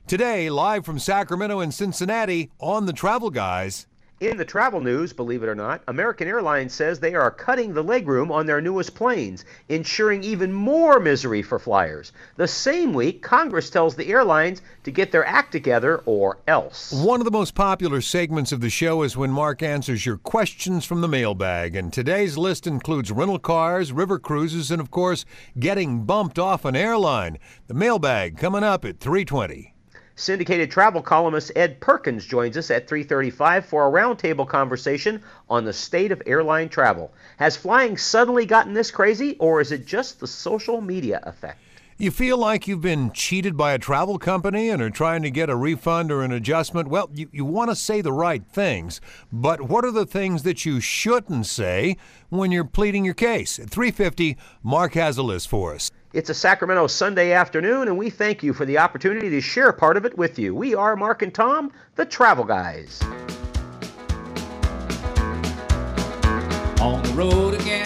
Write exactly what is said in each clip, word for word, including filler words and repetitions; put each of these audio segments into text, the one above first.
Today, live from Sacramento and Cincinnati on The Travel Guys. In the travel news, believe it or not, American Airlines says they are cutting the legroom on their newest planes, ensuring even more misery for flyers. The same week, Congress tells the airlines to get their act together or else. One of the most popular segments of the show is when Mark answers your questions from the mailbag, and today's list includes rental cars, river cruises, and of course, getting bumped off an airline. The mailbag coming up at three twenty. Syndicated travel columnist Ed Perkins joins us at three thirty-five for a roundtable conversation on the state of airline travel. Has flying suddenly gotten this crazy, or is it just the social media effect? You feel like you've been cheated by a travel company and are trying to get a refund or an adjustment? Well, you, you want to say the right things, but what are the things that you shouldn't say when you're pleading your case? At three fifty, Mark has a list for us. It's a Sacramento Sunday afternoon, and we thank you for the opportunity to share part of it with you. We are Mark and Tom, the Travel Guys. On the road again.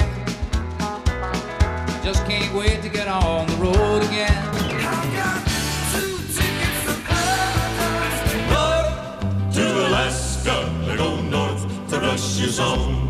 Just can't wait to get on the road again. I got two tickets to paradise. To Alaska, they go north to Russia's own.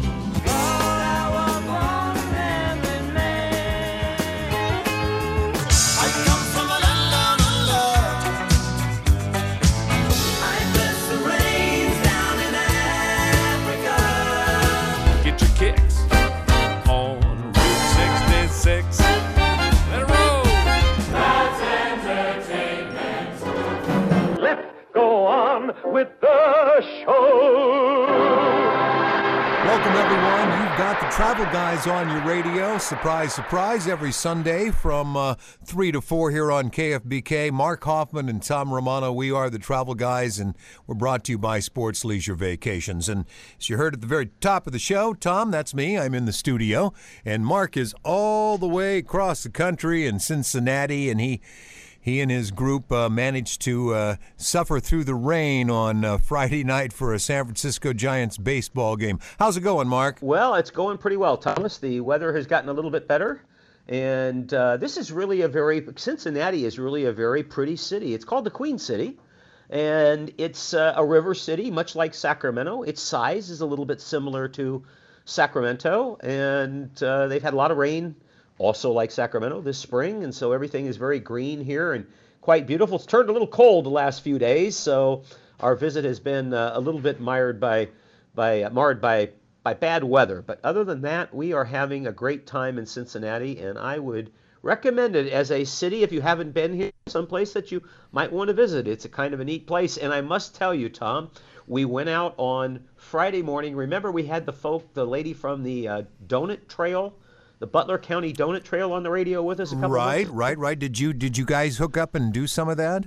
With the show. Welcome, everyone. You've got the Travel Guys on your radio. Surprise, surprise, every Sunday from uh, three to four here on K F B K. Mark Hoffman and Tom Romano, we are the Travel Guys, and we're brought to you by Sports Leisure Vacations. And as you heard at the very top of the show, Tom, that's me. I'm in the studio. And Mark is all the way across the country in Cincinnati, and he... He and his group uh, managed to uh, suffer through the rain on uh, Friday night for a San Francisco Giants baseball game. How's it going, Mark? Well, it's going pretty well, Thomas. The weather has gotten a little bit better. And uh, this is really a very, Cincinnati is really a very pretty city. It's called the Queen City. And it's uh, a river city, much like Sacramento. Its size is a little bit similar to Sacramento. And uh, they've had a lot of rain, also like Sacramento, this spring, and so everything is very green here and quite beautiful. It's turned a little cold the last few days, so our visit has been uh, a little bit mired by, by uh, marred by by bad weather. But other than that, we are having a great time in Cincinnati, and I would recommend it as a city if you haven't been here, someplace that you might want to visit. It's a kind of a neat place, and I must tell you, Tom, we went out on Friday morning. Remember, we had the folk, the lady from the uh, Donut Trail, the Butler County Donut Trail on the radio with us a couple right, months ago. Right, right, Did you did you guys hook up and do some of that?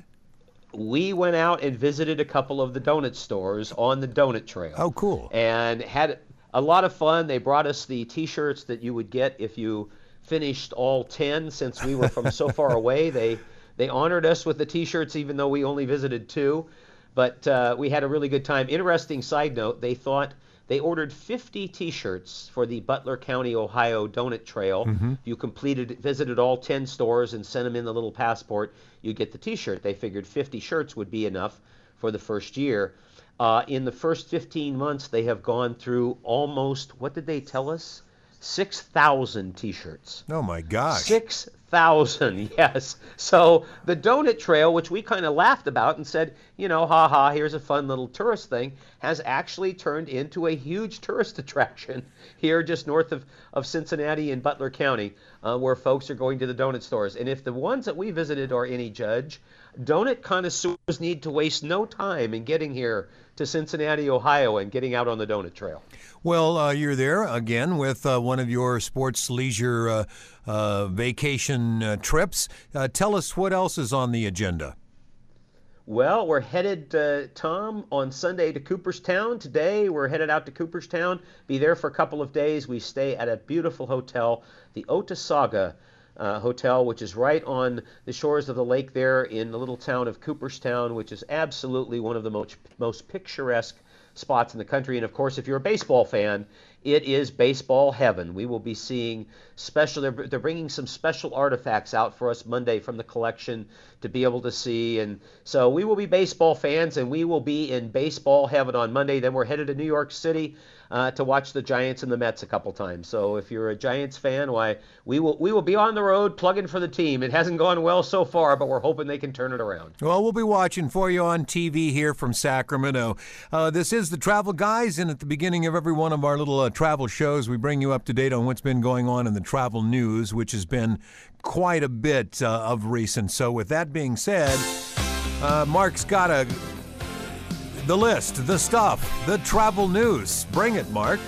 We went out and visited a couple of the donut stores on the Donut Trail. Oh, cool. And had a lot of fun. They brought us the T-shirts that you would get if you finished all ten, since we were from so far away. They they honored us with the T-shirts even though we only visited two. But uh, we had a really good time. Interesting side note, they thought they ordered fifty T-shirts for the Butler County, Ohio Donut Trail. Mm-hmm. If you completed, visited all ten stores and sent them in the little passport, you get the T-shirt. They figured fifty shirts would be enough for the first year. Uh, in the first fifteen months, they have gone through almost, what did they tell us? six thousand T-shirts. Oh, my gosh. six thousand, yes. So the Donut Trail, which we kind of laughed about and said, you know, ha ha, here's a fun little tourist thing, has actually turned into a huge tourist attraction here just north of, of Cincinnati in Butler County, uh, where folks are going to the donut stores. And if the ones that we visited are any judge, donut connoisseurs need to waste no time in getting here to Cincinnati, Ohio, and getting out on the Donut Trail. Well, uh, you're there again with uh, one of your sports leisure uh, uh, vacation uh, trips. Uh, tell us what else is on the agenda. Well, we're headed, uh, Tom, on Sunday to Cooperstown. Today, we're headed out to Cooperstown, be there for a couple of days. We stay at a beautiful hotel, the Otesaga uh, Hotel, which is right on the shores of the lake there in the little town of Cooperstown, which is absolutely one of the most, most picturesque spots in the country. And of course, if you're a baseball fan, it is baseball heaven. We will be seeing special, they're, they're bringing some special artifacts out for us Monday from the collection to be able to see. And so we will be baseball fans, and we will be in baseball heaven on Monday. Then we're headed to New York City uh, to watch the Giants and the Mets a couple times. So if you're a Giants fan, why, we will we will be on the road plugging for the team. It hasn't gone well so far, but we're hoping they can turn it around. Well, we'll be watching for you on T V here from Sacramento. Uh, this is the Travel Guys, and at the beginning of every one of our little uh, travel shows, we bring you up to date on what's been going on in the travel news, which has been quite a bit uh, of recent. So with that being said, uh, Mark's got a the list, the stuff, the travel news. Bring it, Mark.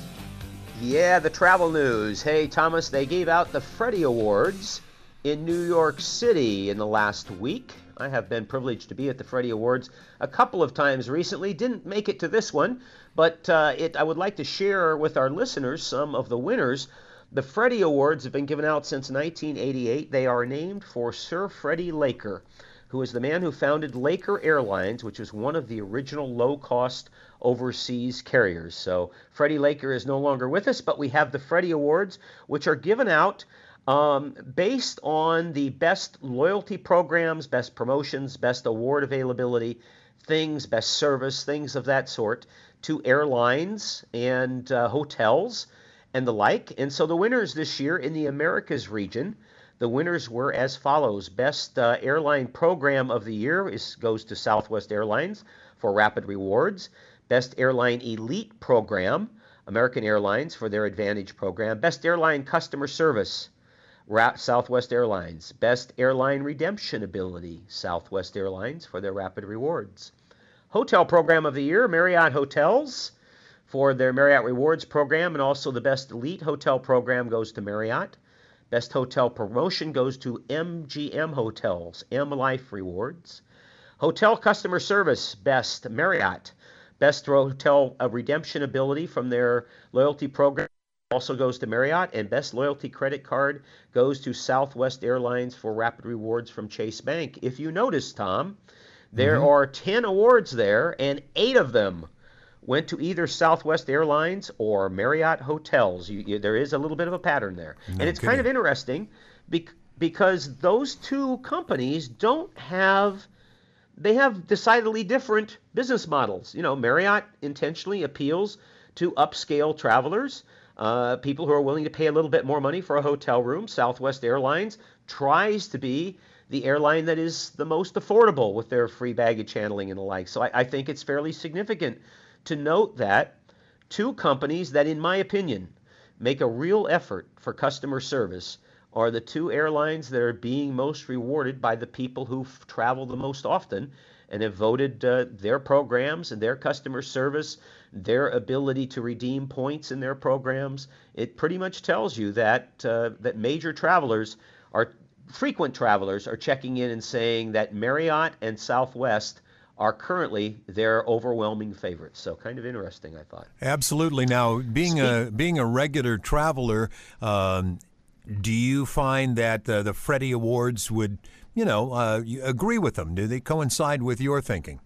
Yeah, the travel news. Hey, Thomas, they gave out the Freddie Awards in New York City in the last week. I have been privileged to be at the Freddie Awards a couple of times recently. Didn't make it to this one, but uh, it, I would like to share with our listeners some of the winners. The Freddie Awards have been given out since nineteen eighty-eight. They are named for Sir Freddie Laker, who is the man who founded Laker Airlines, which was one of the original low-cost overseas carriers. So Freddie Laker is no longer with us, but we have the Freddie Awards, which are given out um, based on the best loyalty programs, best promotions, best award availability, things, best service, things of that sort, to airlines and uh, hotels and the like. And so the winners this year in the Americas region, the winners were as follows. Best uh, Airline Program of the Year is, goes to Southwest Airlines for Rapid Rewards. Best Airline Elite Program, American Airlines for their Advantage Program. Best Airline Customer Service, Ra- Southwest Airlines. Best Airline Redemption Ability, Southwest Airlines for their Rapid Rewards. Hotel Program of the Year, Marriott Hotels for their Marriott Rewards Program, and also the Best Elite Hotel Program goes to Marriott. Best Hotel Promotion goes to M G M Hotels, M Life Rewards. Hotel Customer Service, Best Marriott. Best Hotel uh, Redemption Ability from their loyalty program also goes to Marriott. And Best Loyalty Credit Card goes to Southwest Airlines for Rapid Rewards from Chase Bank. If you notice, Tom, there mm-hmm. are ten awards there, and eight of them went to either Southwest Airlines or Marriott Hotels. You, you, there is a little bit of a pattern there. No and it's kidding. Kind of interesting be, because those two companies don't have, they have decidedly different business models. You know, Marriott intentionally appeals to upscale travelers, uh, people who are willing to pay a little bit more money for a hotel room. Southwest Airlines tries to be the airline that is the most affordable with their free baggage handling and the like. So I, I think it's fairly significant to note that two companies that, in my opinion, make a real effort for customer service are the two airlines that are being most rewarded by the people who travel the most often and have voted uh, their programs and their customer service, their ability to redeem points in their programs. It pretty much tells you that uh, that major travelers are, frequent travelers are checking in and saying that Marriott and Southwest are currently their overwhelming favorites. So kind of interesting, I thought. Absolutely. Now, being a being a regular traveler, um, do you find that uh, the Freddie Awards would, you know, uh, you agree with them? Do they coincide with your thinking?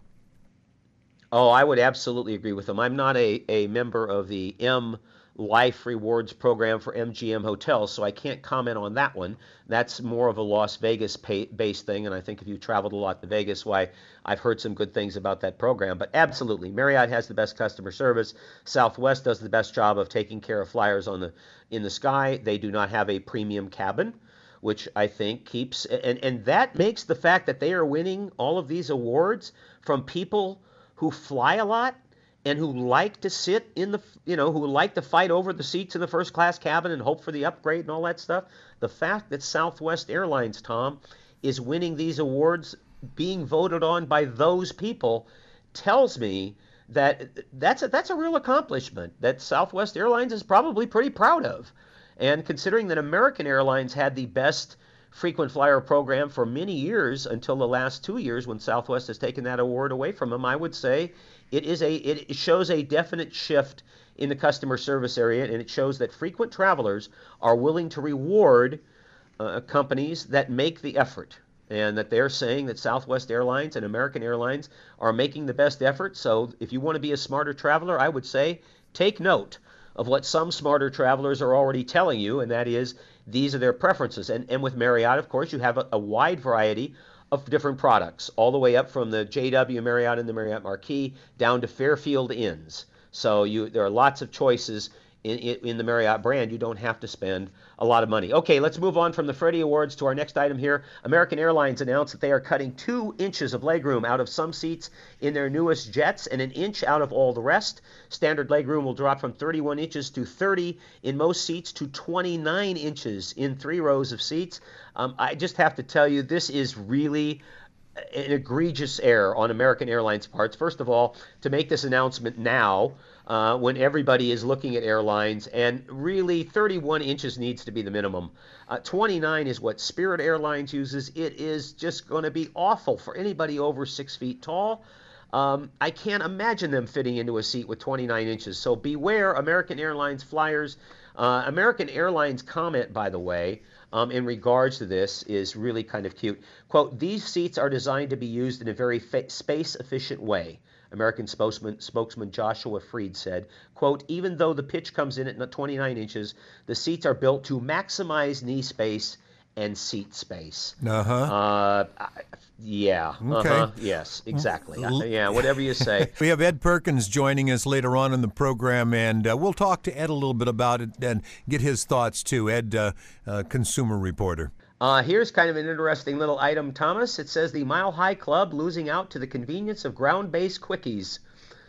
Oh, I would absolutely agree with them. I'm not a, a member of the M Life Rewards program for M G M Hotels, so I can't comment on that one. That's more of a Las Vegas pay, based thing, and I think if you traveled a lot to Vegas, why I've heard some good things about that program. But absolutely, Marriott has the best customer service. Southwest does the best job of taking care of flyers on the in the sky. They do not have a premium cabin, which I think keeps, and, and that makes the fact that they are winning all of these awards from people who fly a lot and who like to sit in the, you know, who like to fight over the seats in the first class cabin and hope for the upgrade and all that stuff. The fact that Southwest Airlines, Tom, is winning these awards, being voted on by those people, tells me that that's a, that's a real accomplishment that Southwest Airlines is probably pretty proud of. And considering that American Airlines had the best frequent flyer program for many years until the last two years when Southwest has taken that award away from them, I would say it is a it shows a definite shift in the customer service area, and it shows that frequent travelers are willing to reward uh, companies that make the effort, and that they're saying that Southwest Airlines and American Airlines are making the best effort. So if you want to be a smarter traveler, I would say take note of what some smarter travelers are already telling you, and that is these are their preferences. And, and with Marriott, of course, you have a, a wide variety of different products, all the way up from the J W Marriott and the Marriott Marquis down to Fairfield Inns. So you, there are lots of choices in, in, in the Marriott brand. You don't have to spend a lot of money. Okay, let's move on from the Freddie Awards to our next item here. American Airlines announced that they are cutting two inches of legroom out of some seats in their newest jets and an inch out of all the rest. Standard legroom will drop from thirty-one inches to thirty in most seats to twenty-nine inches in three rows of seats. Um, I just have to tell you, this is really an egregious error on American Airlines' parts. First of all, to make this announcement now, uh, when everybody is looking at airlines, and really thirty-one inches needs to be the minimum. Uh, twenty-nine is what Spirit Airlines uses. It is just going to be awful for anybody over six feet tall. Um, I can't imagine them fitting into a seat with twenty-nine inches. So beware, American Airlines flyers. Uh, American Airlines comment, by the way, um, in regards to this is really kind of cute. Quote, "These seats are designed to be used in a very fa- space-efficient way," American spokesman, spokesman Joshua Freed said. Quote, "Even though the pitch comes in at twenty-nine inches, the seats are built to maximize knee space and seat space." Uh-huh. Uh, yeah. Okay. Uh-huh. Yes, exactly. Uh, yeah, whatever you say. We have Ed Perkins joining us later on in the program, and uh, we'll talk to Ed a little bit about it and get his thoughts too. Ed, uh, uh, consumer reporter. Uh, here's kind of an interesting little item, Thomas. It says the Mile High Club losing out to the convenience of ground-based quickies.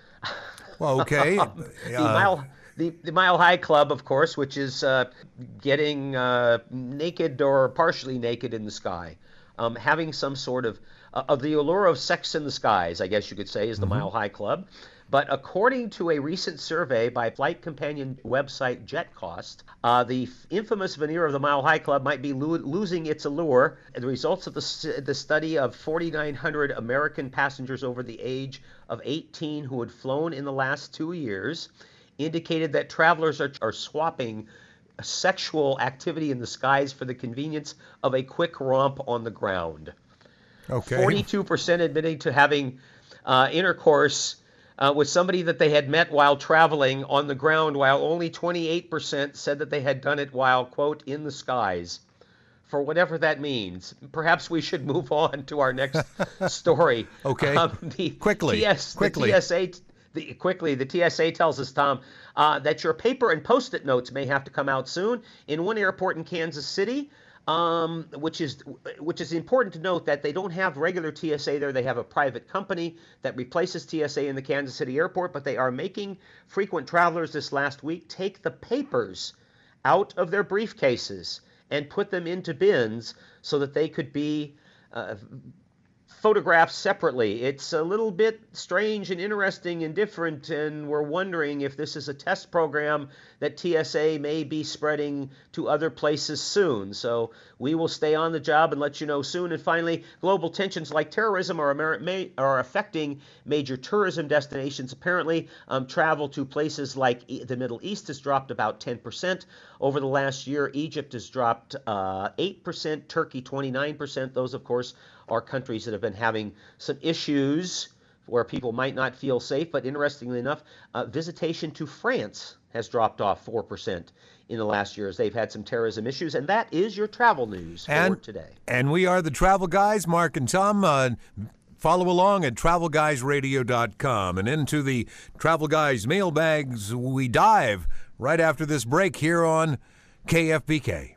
Well, okay. the uh, Mile the, the Mile High Club, of course, which is uh, getting uh, naked or partially naked in the sky. Um, having some sort of, uh, of the allure of sex in the skies, I guess you could say, is the mm-hmm. Mile High Club. But according to a recent survey by flight companion website JetCost, uh, the f- infamous veneer of the Mile High Club might be lo- losing its allure. The results of the, st- the study of forty-nine hundred American passengers over the age of eighteen who had flown in the last two years indicated that travelers are, are swapping sexual activity in the skies for the convenience of a quick romp on the ground. Okay. forty-two percent admitting to having uh, intercourse uh, with somebody that they had met while traveling on the ground, while only twenty-eight percent said that they had done it while, quote, in the skies. For whatever that means. Perhaps we should move on to our next story. Okay. Um, the quickly. T S, quickly. The T S A, the, quickly, the T S A tells us, Tom, uh, that your paper and Post-it notes may have to come out soon. In one airport in Kansas City, um, which is which is important to note that they don't have regular T S A there. They have a private company that replaces T S A in the Kansas City airport, but they are making frequent travelers this last week take the papers out of their briefcases and put them into bins so that they could be uh, photographed separately. It's a little bit strange and interesting and different, and we're wondering if this is a test program that T S A may be spreading to other places soon. So we will stay on the job and let you know soon. And finally, global tensions like terrorism are, Amer- may, are affecting major tourism destinations. Apparently, um, travel to places like e- the Middle East has dropped about ten percent over the last year. Egypt has dropped uh, eight percent, Turkey twenty-nine percent. Those, of course, are countries that have been having some issues where people might not feel safe. But interestingly enough, uh, visitation to France has dropped off four percent in the last year as they've had some terrorism issues. And that is your travel news and, for today. And we are the Travel Guys, Mark and Tom. Uh, follow along at travel guys radio dot com. And into the Travel Guys mailbags we dive right after this break here on K F B K.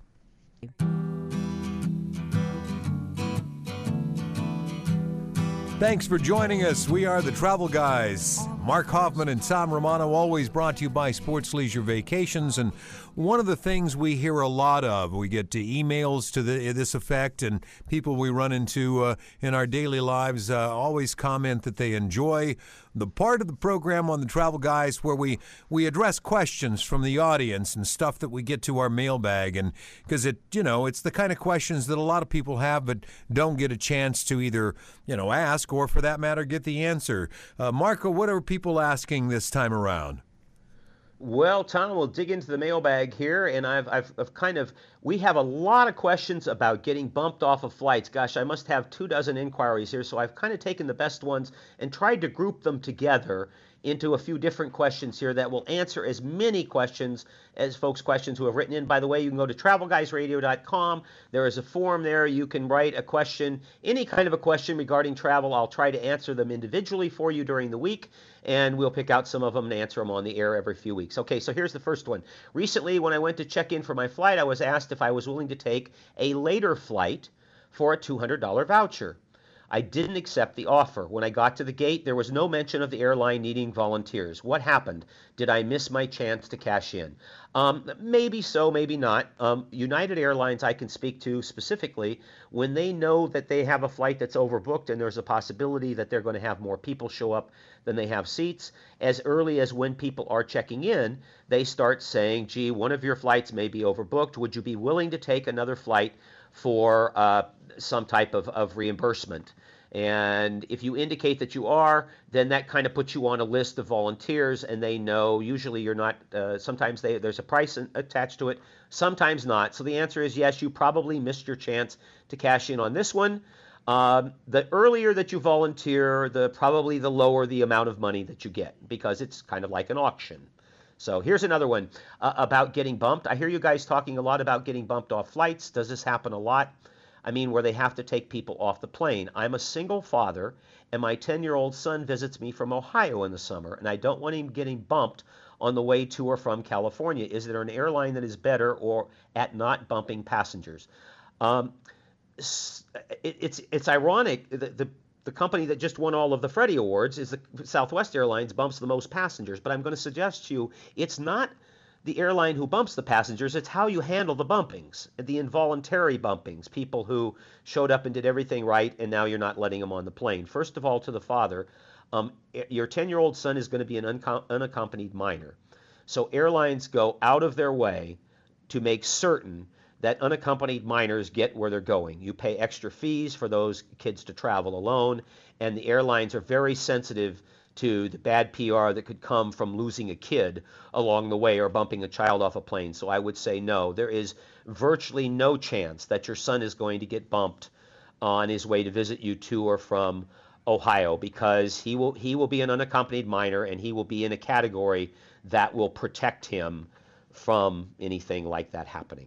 Thanks for joining us. We are the Travel Guys. Mark Hoffman and Tom Romano, always brought to you by Sports Leisure Vacations. And one of the things we hear a lot of, we get to emails to the, this effect, and people we run into uh, in our daily lives uh, always comment that they enjoy the part of the program on the Travel Guys where we, we address questions from the audience and stuff that we get to our mailbag. And because it, you know, it's the kind of questions that a lot of people have but don't get a chance to either, you know, ask or, for that matter, get the answer. Uh, Marco, what are people asking this time around? Well, Tom, we'll dig into the mailbag here, and I've, I've, I've kind of, we have a lot of questions about getting bumped off of flights. Gosh, I must have two dozen inquiries here, so I've kind of taken the best ones and tried to group them together into a few different questions here that will answer as many questions as folks' questions who have written in. By the way, you can go to travel guys radio dot com. There is a form there. You can write a question, any kind of a question regarding travel. I'll try to answer them individually for you during the week, and we'll pick out some of them and answer them on the air every few weeks. Okay, so here's the first one. Recently, when I went to check in for my flight, I was asked if I was willing to take a later flight for a two hundred dollar voucher. I didn't accept the offer. When I got to the gate, there was no mention of the airline needing volunteers. What happened? Did I miss my chance to cash in? Um, maybe so, maybe not. Um, United Airlines, I can speak to specifically, when they know that they have a flight that's overbooked and there's a possibility that they're going to have more people show up than they have seats, as early as when people are checking in, they start saying, gee, one of your flights may be overbooked. Would you be willing to take another flight for uh, some type of, of reimbursement? And if you indicate that you are, then that kind of puts you on a list of volunteers, and they know usually you're not, uh, sometimes they, there's a price attached to it, sometimes not. So the answer is yes, you probably missed your chance to cash in on this one. Um, the earlier that you volunteer, the probably the lower the amount of money that you get, because it's kind of like an auction. So here's another one uh, about getting bumped. I hear you guys talking a lot about getting bumped off flights. Does this happen a lot? I mean, where they have to take people off the plane. I'm a single father, and my ten-year-old son visits me from Ohio in the summer, and I don't want him getting bumped on the way to or from California. Is there an airline that is better or at not bumping passengers? Um, it, it's it's ironic. The, the the company that just won all of the Freddie Awards is the Southwest Airlines, bumps the most passengers. But I'm going to suggest to you, it's not the airline who bumps the passengers, it's how you handle the bumpings, the involuntary bumpings, people who showed up and did everything right, and now you're not letting them on the plane. First of all, to the father, um, your ten-year-old son is going to be an uncom- unaccompanied minor. So airlines go out of their way to make certain that unaccompanied minors get where they're going. You pay extra fees for those kids to travel alone, and the airlines are very sensitive to the bad P R that could come from losing a kid along the way or bumping a child off a plane. So I would say no. There is virtually no chance that your son is going to get bumped on his way to visit you to or from Ohio, because he will he will be an unaccompanied minor, and he will be in a category that will protect him from anything like that happening.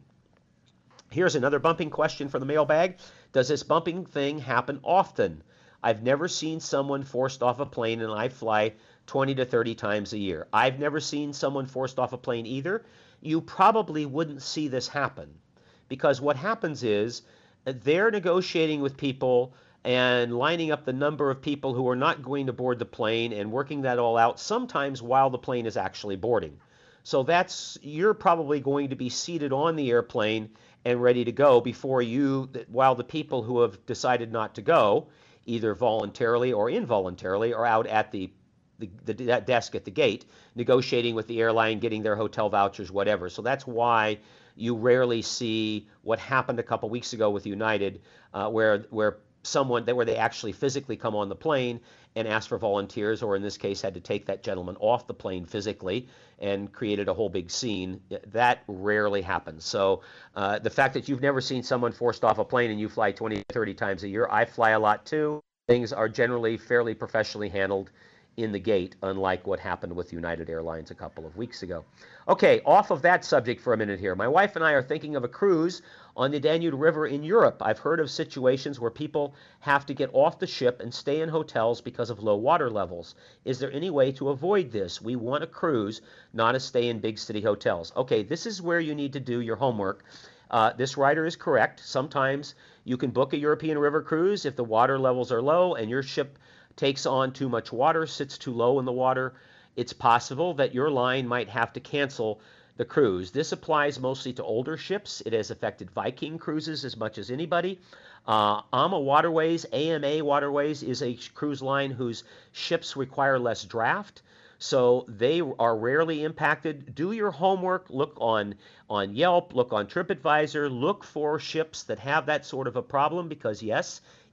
Here's another bumping question for the mailbag. Does this bumping thing happen often? I've never seen someone forced off a plane, and I fly twenty to thirty times a year. I've never seen someone forced off a plane either. You probably wouldn't see this happen, because what happens is they're negotiating with people and lining up the number of people who are not going to board the plane and working that all out, sometimes while the plane is actually boarding. So that's, you're probably going to be seated on the airplane and ready to go before you, while the people who have decided not to go, either voluntarily or involuntarily, are out at the, the, the desk at the gate, negotiating with the airline, getting their hotel vouchers, whatever. So that's why you rarely see what happened a couple weeks ago with United, uh, where where someone, where they actually physically come on the plane and ask for volunteers, or in this case had to take that gentleman off the plane physically and created a whole big scene. That rarely happens. So uh, the fact that you've never seen someone forced off a plane and you fly twenty, thirty times a year, I fly a lot too. Things are generally fairly professionally handled in the gate, unlike what happened with United Airlines a couple of weeks ago. Okay, off of that subject for a minute here. My wife and I are thinking of a cruise on the Danube River in Europe. I've heard of situations where people have to get off the ship and stay in hotels because of low water levels. Is there any way to avoid this? We want a cruise, not a stay in big city hotels. Okay, this is where you need to do your homework. Uh, this writer is correct. Sometimes you can book a European river cruise if the water levels are low and your ship takes on too much water, sits too low in the water. It's possible that your line might have to cancel the cruise. This applies mostly to older ships. It has affected Viking cruises as much as anybody. Uh, A M A Waterways, A M A Waterways, is a cruise line whose ships require less draft, so they are rarely impacted. Do your homework. Look on, on Yelp, look on TripAdvisor, look for ships that have that sort of a problem, because yes,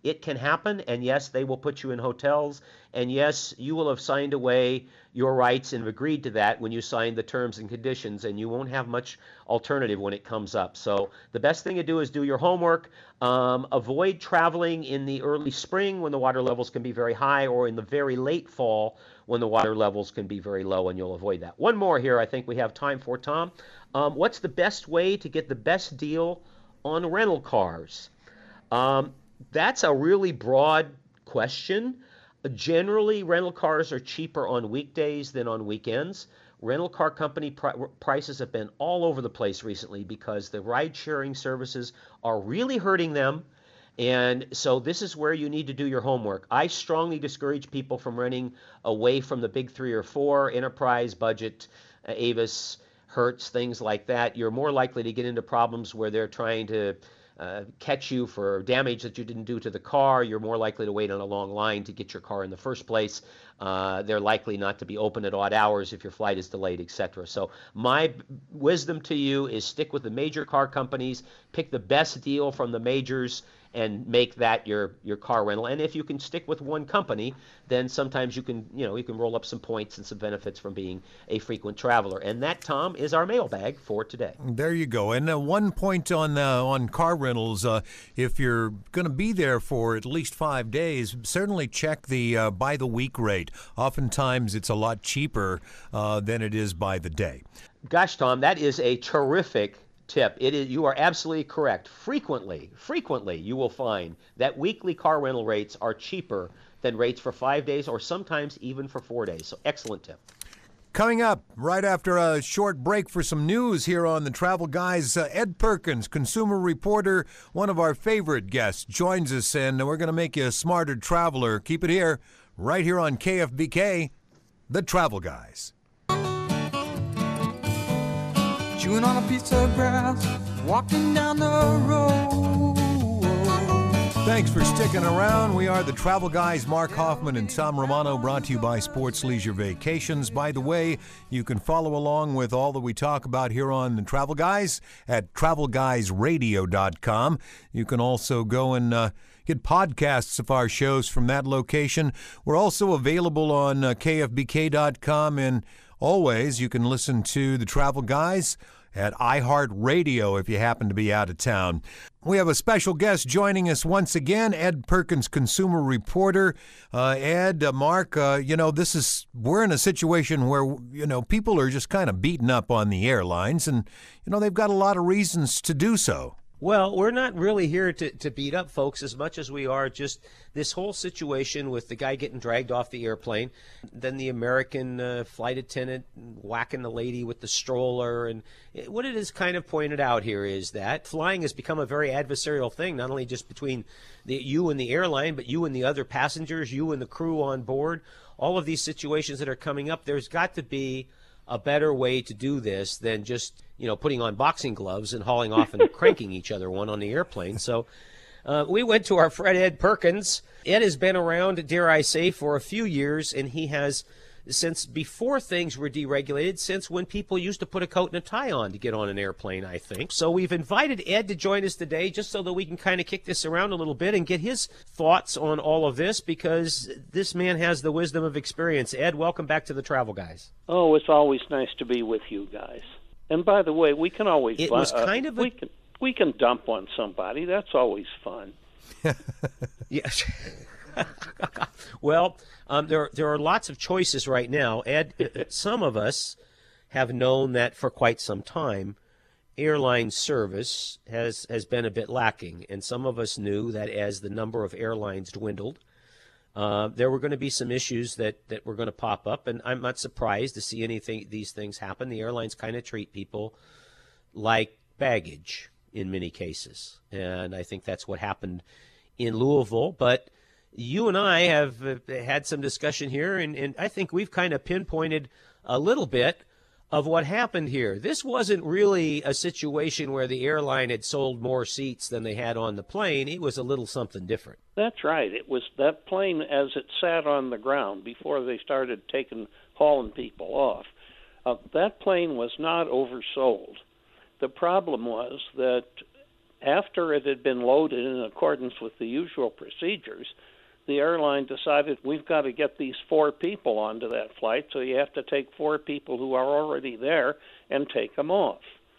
it can happen, and yes, they will put you in hotels, and yes, you will have signed away your rights and have agreed to that when you signed the terms and conditions, and you won't have much alternative when it comes up. So the best thing to do is do your homework. Um, avoid traveling in the early spring when the water levels can be very high, or in the very late fall when the water levels can be very low, and you'll avoid that. One more here I think we have time for, Tom. Um, what's the best way to get the best deal on rental cars? Um, that's a really broad question. Generally, rental cars are cheaper on weekdays than on weekends. Rental car company pri- prices have been all over the place recently because the ride-sharing services are really hurting them. And so this is where you need to do your homework. I strongly discourage people from renting away from the big three or four, Enterprise, Budget, uh, Avis, Hertz, things like that. You're more likely to get into problems where they're trying to uh, catch you for damage that you didn't do to the car. You're more likely to wait on a long line to get your car in the first place. Uh, they're likely not to be open at odd hours if your flight is delayed, et cetera. So my wisdom to you is stick with the major car companies, pick the best deal from the majors, and make that your your car rental. And if you can stick with one company, then sometimes you can you know you can roll up some points and some benefits from being a frequent traveler. And that, Tom, is our mailbag for today. There you go. And uh, one point on uh, on car rentals: uh, if you're going to be there for at least five days, certainly check the uh, by the week rate. Oftentimes, it's a lot cheaper uh, than it is by the day. Gosh, Tom, that is a terrific tip. It is, you are absolutely correct. Frequently, frequently, you will find that weekly car rental rates are cheaper than rates for five days or sometimes even for four days. So excellent tip. Coming up right after a short break for some news here on the Travel Guys, uh, Ed Perkins, consumer reporter, one of our favorite guests, joins us, and we're going to make you a smarter traveler. Keep it here, right here on K F B K, the Travel Guys. Chewing on a piece of grass, walking down the road. Thanks for sticking around. We are the Travel Guys, Mark Hoffman and Tom Romano, brought to you by Sports Leisure Vacations. By the way, you can follow along with all that we talk about here on the Travel Guys at travel guys radio dot com. You can also go and uh, get podcasts of our shows from that location. We're also available on uh, K F B K dot com, and always you can listen to the Travel Guys at iHeartRadio if you happen to be out of town. We have a special guest joining us once again, Ed Perkins, consumer reporter. Uh, Ed, uh, Mark, uh, you know, this is, we're in a situation where, you know, people are just kind of beaten up on the airlines, and, you know, they've got a lot of reasons to do so. Well, we're not really here to, to beat up folks as much as we are just this whole situation with the guy getting dragged off the airplane, then the American uh, flight attendant whacking the lady with the stroller. And it, what it is kind of pointed out here is that flying has become a very adversarial thing, not only just between the, you and the airline, but you and the other passengers, you and the crew on board. All of these situations that are coming up, there's got to be a better way to do this than just, you know, putting on boxing gloves and hauling off and cranking each other one on the airplane. So uh, we went to our friend Ed Perkins. Ed has been around, dare I say, for a few years, and he has, since before things were deregulated, since when people used to put a coat and a tie on to get on an airplane, I think. So we've invited Ed to join us today just so that we can kind of kick this around a little bit and get his thoughts on all of this, because this man has the wisdom of experience. Ed, welcome back to the Travel Guys. Oh, it's always nice to be with you guys. And by the way, we can always it was kind uh, of a... we can we can dump on somebody. That's always fun. Yes. Well, um, there there are lots of choices right now. Ed, some of us have known that for quite some time, airline service has has been a bit lacking, and some of us knew that as the number of airlines dwindled, uh, there were going to be some issues that, that were going to pop up. And I'm not surprised to see anything these things happen. The airlines kind of treat people like baggage in many cases, and I think that's what happened in Louisville. But you and I have uh, had some discussion here, and, and I think we've kind of pinpointed a little bit of what happened here. This wasn't really a situation where the airline had sold more seats than they had on the plane. It was a little something different. That's right. It was that plane as it sat on the ground before they started taking hauling people off. Uh, that plane was not oversold. The problem was that after it had been loaded in accordance with the usual procedures, the airline decided we've got to get these four people onto that flight, so you have to take four people who are already there and take them off.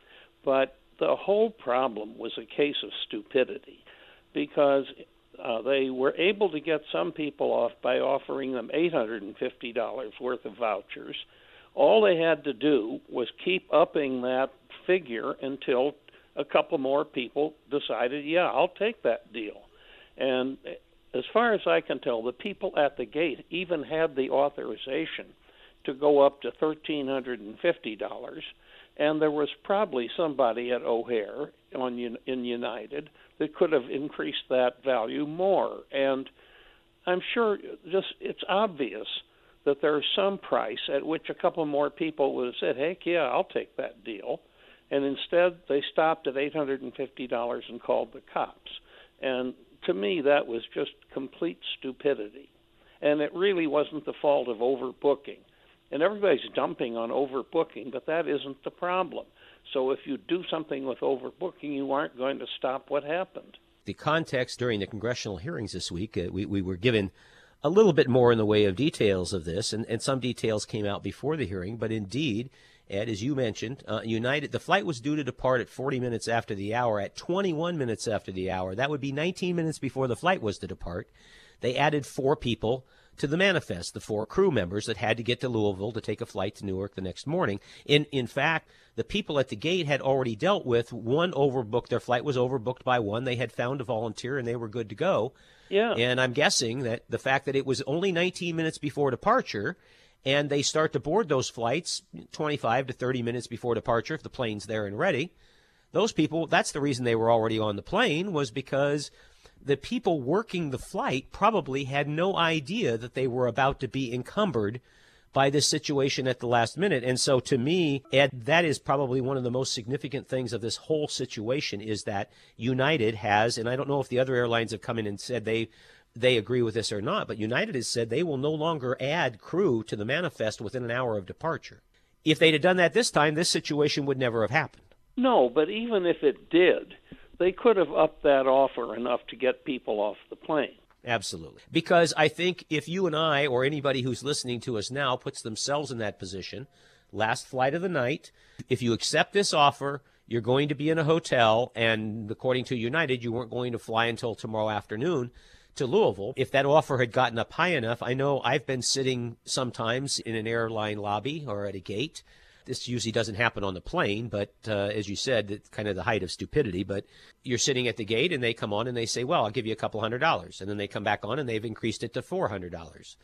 But the whole problem was a case of stupidity, because uh, they were able to get some people off by offering them eight hundred fifty dollars worth of vouchers. All they had to do was keep upping that figure until a couple more people decided, yeah, I'll take that deal. And as far as I can tell, the people at the gate even had the authorization to go up to one thousand three hundred fifty dollars, and there was probably somebody at O'Hare on in United that could have increased that value more. And I'm sure just it's obvious that there's some price at which a couple more people would have said, heck yeah, I'll take that deal. And instead, they stopped at eight hundred fifty dollars and called the cops. And to me, that was just complete stupidity. And it really wasn't the fault of overbooking. And everybody's dumping on overbooking, but that isn't the problem. So if you do something with overbooking, you aren't going to stop what happened. The context during the congressional hearings this week, uh, we, we were given a little bit more in the way of details of this, and, and some details came out before the hearing, but indeed, Ed, as you mentioned, uh, United, the flight was due to depart at forty minutes after the hour. At twenty-one minutes after the hour, that would be nineteen minutes before the flight was to depart, they added four people to the manifest, the four crew members that had to get to Louisville to take a flight to Newark the next morning. In in fact, the people at the gate had already dealt with one overbooked. Their flight was overbooked by one. They had found a volunteer, and they were good to go. Yeah. And I'm guessing that the fact that it was only nineteen minutes before departure, and they start to board those flights twenty-five to thirty minutes before departure if the plane's there and ready, those people, that's the reason they were already on the plane, was because the people working the flight probably had no idea that they were about to be encumbered by this situation at the last minute. And so to me, Ed, that is probably one of the most significant things of this whole situation, is that United has, and I don't know if the other airlines have come in and said they they agree with this or not, but United has said they will no longer add crew to the manifest within an hour of departure. If they'd have done that this time, this situation would never have happened. No, but even if it did, they could have upped that offer enough to get people off the plane. Absolutely. Because I think if you and I, or anybody who's listening to us now, puts themselves in that position, last flight of the night, if you accept this offer, you're going to be in a hotel, and according to United, you weren't going to fly until tomorrow afternoon to Louisville. If that offer had gotten up high enough, I know I've been sitting sometimes in an airline lobby or at a gate. This usually doesn't happen on the plane, but uh, as you said, it's kind of the height of stupidity. But you're sitting at the gate, and they come on and they say, well, I'll give you a couple hundred dollars. And then they come back on, and they've increased it to four hundred dollars.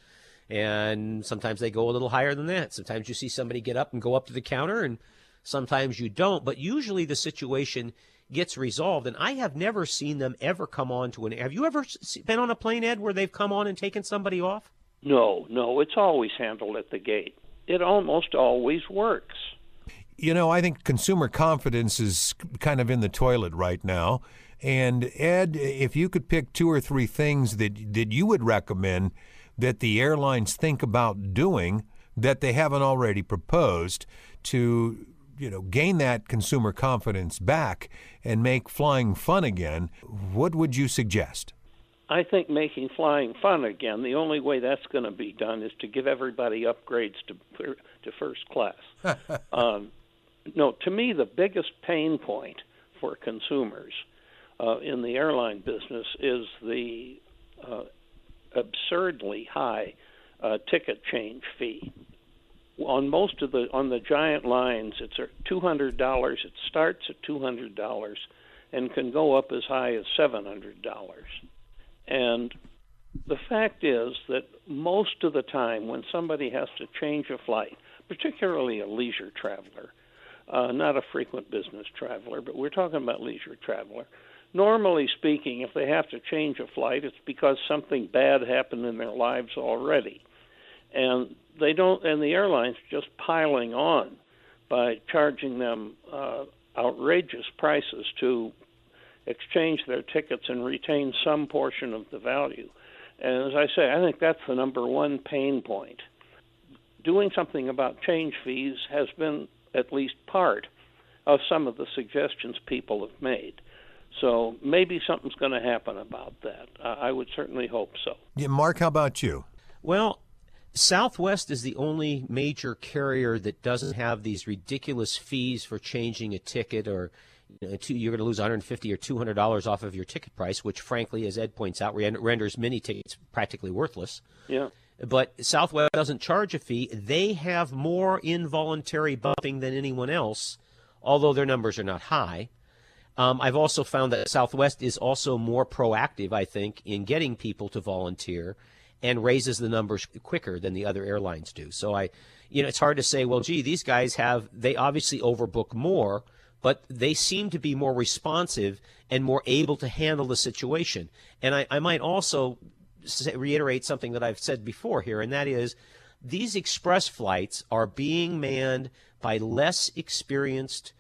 And sometimes they go a little higher than that. Sometimes you see somebody get up and go up to the counter, and sometimes you don't. But usually the situation gets resolved, and I have never seen them ever come on to an – have you ever been on a plane, Ed, where they've come on and taken somebody off? No, no, it's always handled at the gate. It almost always works. You know, I think consumer confidence is kind of in the toilet right now. And, Ed, if you could pick two or three things that that you would recommend that the airlines think about doing that they haven't already proposed to, you know, gain that consumer confidence back and make flying fun again, what would you suggest? I think making flying fun again, the only way that's going to be done is to give everybody upgrades to to first class. um, no, to me, the biggest pain point for consumers uh, in the airline business is the uh, absurdly high uh, ticket change fee. On most of the on the giant lines, it's two hundred dollars. It starts at two hundred dollars and can go up as high as seven hundred dollars. And the fact is that most of the time when somebody has to change a flight, particularly a leisure traveler, uh, not a frequent business traveler, but we're talking about leisure traveler, normally speaking, if they have to change a flight, it's because something bad happened in their lives already. And they don't, and the airline's just piling on by charging them uh, outrageous prices to exchange their tickets and retain some portion of the value. And as I say, I think that's the number one pain point. Doing something about change fees has been at least part of some of the suggestions people have made. So maybe something's going to happen about that. Uh, I would certainly hope so. Yeah, Mark, how about you? Well, Southwest is the only major carrier that doesn't have these ridiculous fees for changing a ticket, or you know, two, you're going to lose one hundred fifty dollars or two hundred dollars off of your ticket price, which, frankly, as Ed points out, renders many tickets practically worthless. Yeah. But Southwest doesn't charge a fee. They have more involuntary bumping than anyone else, although their numbers are not high. Um, I've also found that Southwest is also more proactive, I think, in getting people to volunteer and raises the numbers quicker than the other airlines do. So I, you know, it's hard to say, well, gee, these guys have, they obviously overbook more, but they seem to be more responsive and more able to handle the situation. And I, I might also say, reiterate something that I've said before here, and that is these express flights are being manned by less experienced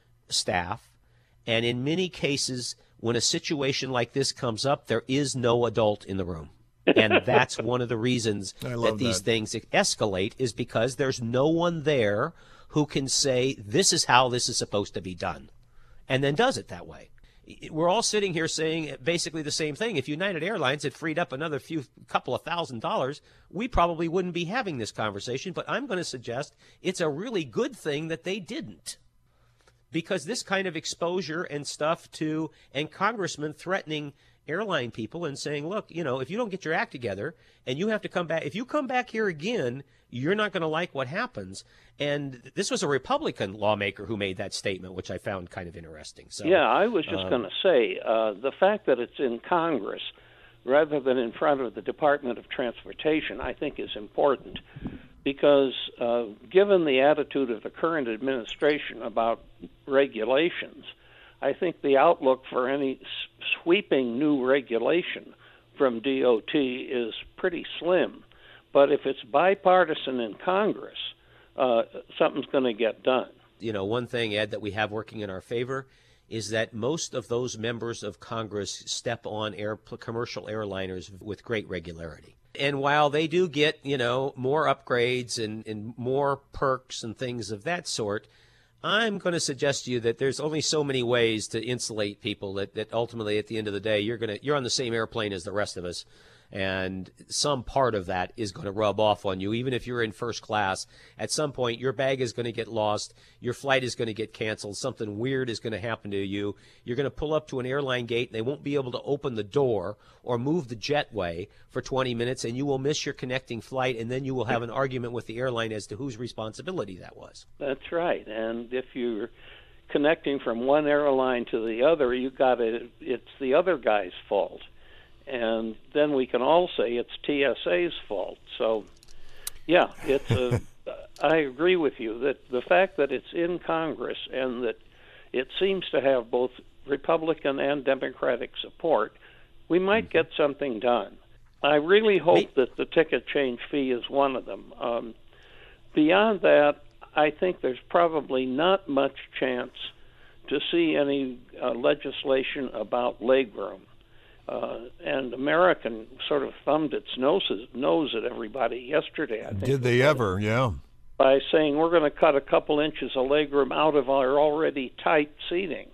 staff. And in many cases, when a situation like this comes up, there is no adult in the room. And that's one of the reasons that these that. things escalate, is because there's no one there who can say, this is how this is supposed to be done, and then does it that way. We're all sitting here saying basically the same thing. If United Airlines had freed up another few couple of thousand dollars, we probably wouldn't be having this conversation. But I'm going to suggest it's a really good thing that they didn't. Because this kind of exposure and stuff to, and congressmen threatening airline people and saying, look, you know, if you don't get your act together and you have to come back, if you come back here again, you're not going to like what happens. And this was a Republican lawmaker who made that statement, which I found kind of interesting. So, yeah, I was just um, going to say, uh, the fact that it's in Congress rather than in front of the Department of Transportation, I think is important. Because uh, given the attitude of the current administration about regulations, I think the outlook for any s- sweeping new regulation from D O T is pretty slim. But if it's bipartisan in Congress, uh, something's going to get done. You know, one thing, Ed, that we have working in our favor is that most of those members of Congress step on air, commercial airliners with great regularity. And while they do get, you know, more upgrades and, and more perks and things of that sort, I'm going to suggest to you that there's only so many ways to insulate people that, that ultimately at the end of the day, you're going to, you're on the same airplane as the rest of us. And some part of that is going to rub off on you, even if you're in first class. At some point, your bag is going to get lost. Your flight is going to get canceled. Something weird is going to happen to you. You're going to pull up to an airline gate, and they won't be able to open the door or move the jetway for twenty minutes, and you will miss your connecting flight, and then you will have an argument with the airline as to whose responsibility that was. That's right. And if you're connecting from one airline to the other, you got it. It's the other guy's fault. And then we can all say it's T S A's fault. So, yeah, it's a, I agree with you that the fact that it's in Congress and that it seems to have both Republican and Democratic support, we might get something done. I really hope that the ticket change fee is one of them. Um, beyond that, I think there's probably not much chance to see any uh, legislation about legroom. Uh, and American sort of thumbed its noses, nose at everybody yesterday, I think. Did they ever, yeah. By saying we're going to cut a couple inches of legroom out of our already tight seating.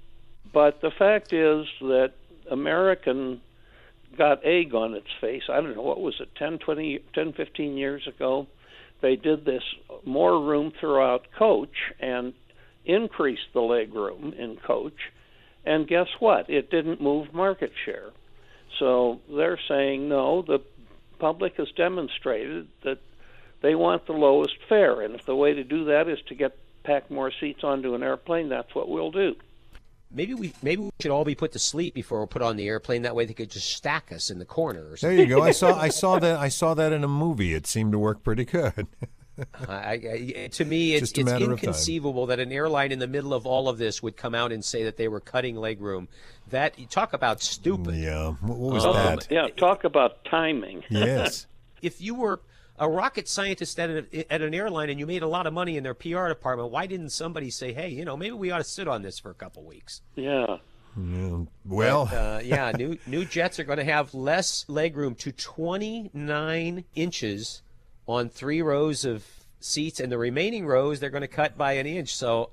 But the fact is that American got egg on its face. I don't know, what was it, ten, twenty, ten, fifteen years ago? They did this more room throughout coach and increased the legroom in coach. And guess what? It didn't move market share. So they're saying, no, the public has demonstrated that they want the lowest fare. And if the way to do that is to get pack more seats onto an airplane, that's what we'll do. Maybe we maybe we should all be put to sleep before we're put on the airplane. That way they could just stack us in the corner or something. There you go. I saw I saw that I saw that in a movie. It seemed to work pretty good. I, I, to me, it's, it's inconceivable that an airline in the middle of all of this would come out and say that they were cutting legroom. That, you talk about stupid. Yeah, what was um, that? Yeah, talk about timing. Yes. If you were a rocket scientist at, a, at an airline and you made a lot of money in their P R department, why didn't somebody say, hey, you know, maybe we ought to sit on this for a couple weeks? Yeah. Yeah. Well, but, uh, yeah, new new jets are going to have less legroom to twenty-nine inches on three rows of seats, and the remaining rows they're going to cut by an inch. So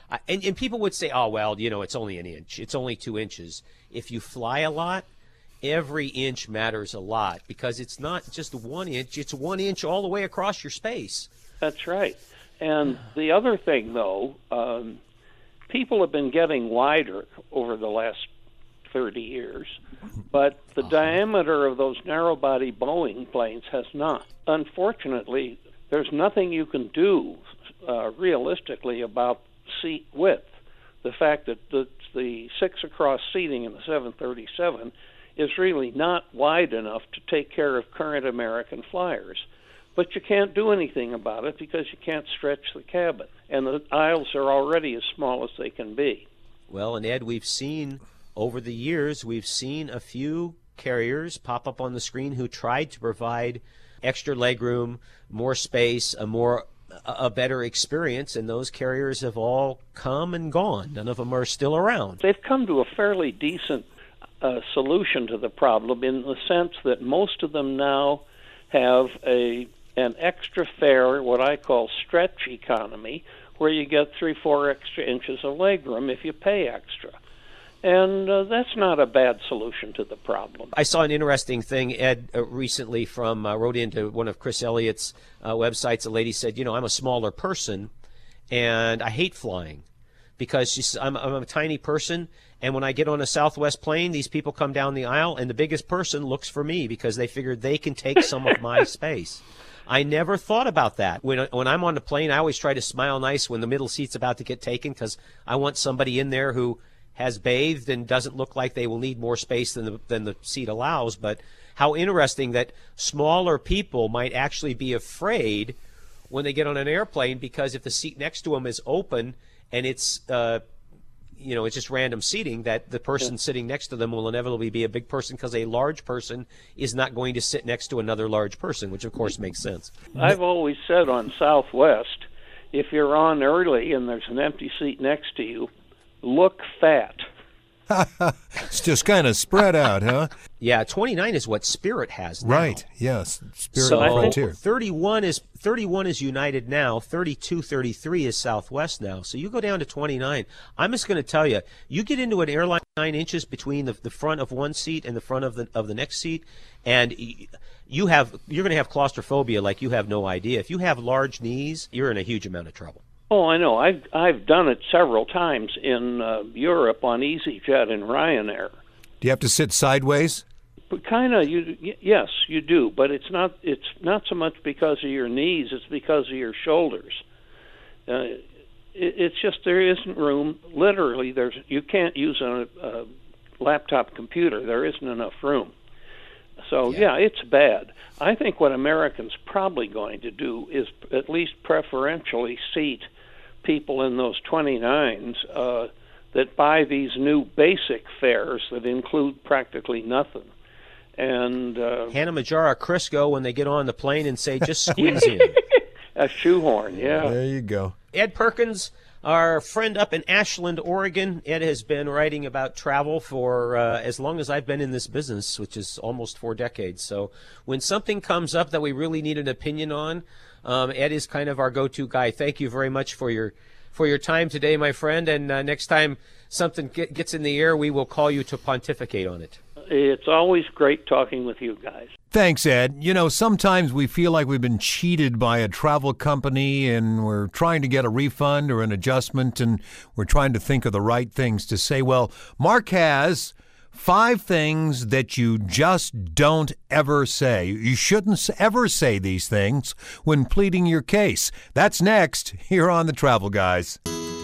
I, and, and people would say, oh, well, you know, it's only an inch. It's only two inches. If you fly a lot, every inch matters a lot because it's not just one inch. It's one inch all the way across your space. That's right. And the other thing, though, um, people have been getting wider over the last thirty years, but the uh-huh. diameter of those narrow-body Boeing planes has not. Unfortunately, there's nothing you can do uh, realistically about seat width. The fact that the, the six-across seating in the seven thirty-seven is really not wide enough to take care of current American flyers. But you can't do anything about it because you can't stretch the cabin, and the aisles are already as small as they can be. Well, and Ed, we've seen over the years, we've seen a few carriers pop up on the screen who tried to provide extra legroom, more space, a more a better experience, and those carriers have all come and gone. None of them are still around. They've come to a fairly decent uh, solution to the problem in the sense that most of them now have a an extra fare, what I call stretch economy, where you get three, four extra inches of legroom if you pay extra. And uh, that's not a bad solution to the problem. I saw an interesting thing, Ed, uh, recently from, uh, wrote into one of Chris Elliott's uh, websites. A lady said, you know, I'm a smaller person, and I hate flying because she says, I'm, I'm a tiny person, and when I get on a Southwest plane, these people come down the aisle, and the biggest person looks for me because they figured they can take some of my space. I never thought about that. When when I'm on the plane, I always try to smile nice when the middle seat's about to get taken because I want somebody in there who has bathed and doesn't look like they will need more space than the, than the seat allows. But how interesting that smaller people might actually be afraid when they get on an airplane because if the seat next to them is open and it's uh, you know, it's just random seating, that the person yeah. sitting next to them will inevitably be a big person because a large person is not going to sit next to another large person, which of course makes sense. I've always said on Southwest, if you're on early and there's an empty seat next to you, look fat. It's just kind of spread out, huh? Yeah, twenty-nine is what Spirit has now. Right, yes. Spirit so and Frontier. thirty-one is thirty-one is United now, thirty-two, thirty-three is Southwest now. So you go down to twenty-nine. I'm just going to tell you, you get into an airline nine inches between the, the front of one seat and the front of the of the next seat, and you have you're going to have claustrophobia like you have no idea. If you have large knees, you're in a huge amount of trouble. Oh, I know. I've I've done it several times in uh, Europe on EasyJet and Ryanair. Do you have to sit sideways? But kind of, you yes, you do. But it's not it's not so much because of your knees; it's because of your shoulders. Uh, it, it's just there isn't room. Literally, there's you can't use a, a laptop computer. There isn't enough room. So yeah. yeah, it's bad. I think what Americans probably going to do is at least preferentially seat people in those twenty-nines uh, that buy these new basic fares that include practically nothing. And uh, Hannah Majara Crisco when they get on the plane and say, just squeeze in. A shoehorn, yeah. There you go. Ed Perkins, our friend up in Ashland, Oregon. Ed has been writing about travel for uh, as long as I've been in this business, which is almost four decades. So when something comes up that we really need an opinion on, um, Ed is kind of our go-to guy. Thank you very much for your for your time today, my friend. And uh, next time something get, gets in the air, we will call you to pontificate on it. It's always great talking with you guys. Thanks, Ed. You know, sometimes we feel like we've been cheated by a travel company and we're trying to get a refund or an adjustment and we're trying to think of the right things to say. Well, Mark has five things that you just don't ever say. You shouldn't ever say these things when pleading your case. That's next here on The Travel Guys.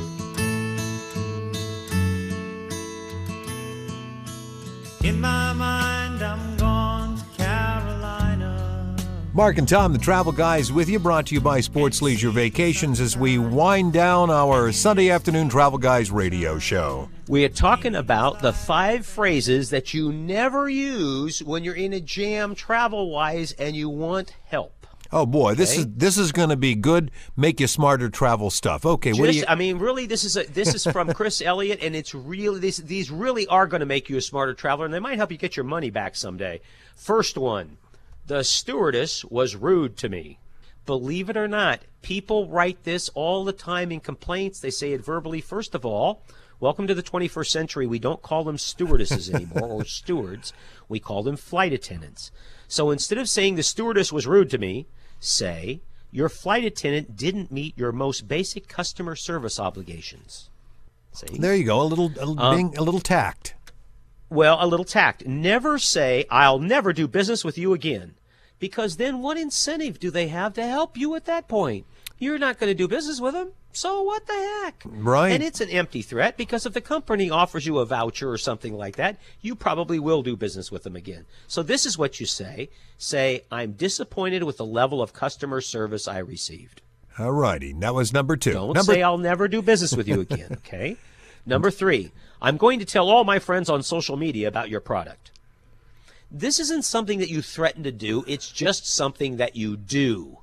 In my mind, I'm gone to Carolina. Mark and Tom, the Travel Guys, with you, brought to you by Sports Leisure Vacations as we wind down our Sunday afternoon Travel Guys radio show. We are talking about the five phrases that you never use when you're in a jam travel-wise and you want help. Oh boy, okay. this is this is going to be good, make you smarter travel stuff. Okay, Just, what do you? I mean, really, this is a, this is from Chris Elliott, and it's really these these really are going to make you a smarter traveler, and they might help you get your money back someday. First one, the stewardess was rude to me. Believe it or not, people write this all the time in complaints. They say it verbally. First of all, welcome to the twenty-first century. We don't call them stewardesses anymore or stewards. We call them flight attendants. So instead of saying the stewardess was rude to me, say your flight attendant didn't meet your most basic customer service obligations. See? There you go. A little, a, Um, being, a little tact. Well, a little tact. Never say, I'll never do business with you again. Because then what incentive do they have to help you at that point? You're not going to do business with them. So what the heck? Right. And it's an empty threat, because if the company offers you a voucher or something like that, you probably will do business with them again. So this is what you say. Say, I'm disappointed with the level of customer service I received. All righty. That was number two. Don't number say I'll never do business with you again, okay? Number three, I'm going to tell all my friends on social media about your product. This isn't something that you threaten to do. It's just something that you do.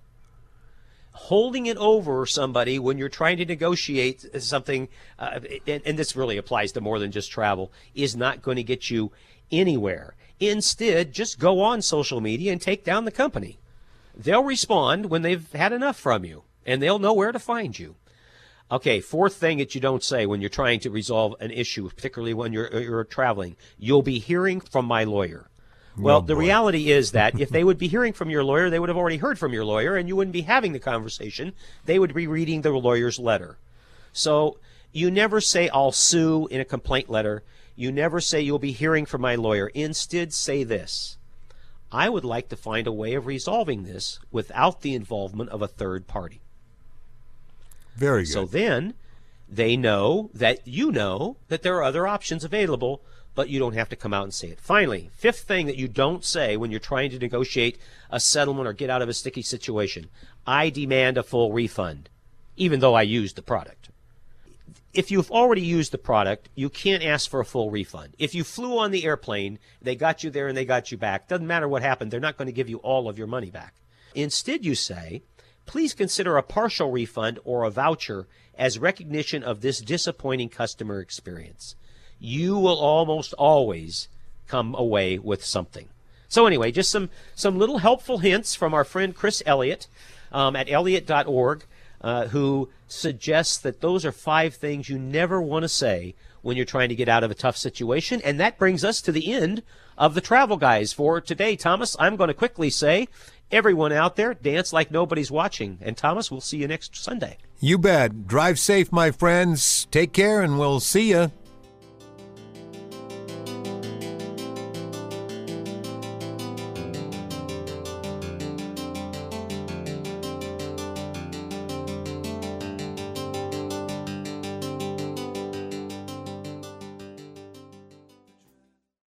Holding it over somebody when you're trying to negotiate something, uh, and, and this really applies to more than just travel, is not going to get you anywhere. Instead, just go on social media and take down the company. They'll respond when they've had enough from you, and they'll know where to find you. Okay, fourth thing that you don't say when you're trying to resolve an issue, particularly when you're, you're traveling, you'll be hearing from my lawyer. Well, Oh, the boy. reality is that if they would be hearing from your lawyer, they would have already heard from your lawyer, and you wouldn't be having the conversation. They would be reading the lawyer's letter. So you never say, I'll sue in a complaint letter. You never say, you'll be hearing from my lawyer. Instead, say this: I would like to find a way of resolving this without the involvement of a third party. Very good. So then they know that you know that there are other options available, but you don't have to come out and say it. Finally, fifth thing that you don't say when you're trying to negotiate a settlement or get out of a sticky situation: I demand a full refund, even though I used the product. If you've already used the product, you can't ask for a full refund. If you flew on the airplane, they got you there and they got you back, doesn't matter what happened, they're not going to give you all of your money back. Instead, you say, please consider a partial refund or a voucher as recognition of this disappointing customer experience. You will almost always come away with something. So anyway, just some, some little helpful hints from our friend Chris Elliott um, at elliott dot org, uh, who suggests that those are five things you never want to say when you're trying to get out of a tough situation. And that brings us to the end of the Travel Guys for today. Thomas, I'm going to quickly say, everyone out there, dance like nobody's watching. And Thomas, we'll see you next Sunday. You bet. Drive safe, my friends. Take care, and we'll see you